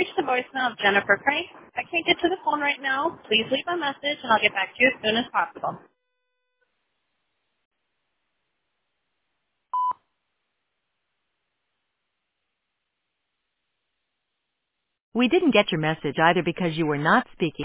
reached the voicemail of Jennifer Frank. I can't get to the phone right now. Please leave a message and I'll get back to you as soon as possible. We didn't get your message either because you were not speaking.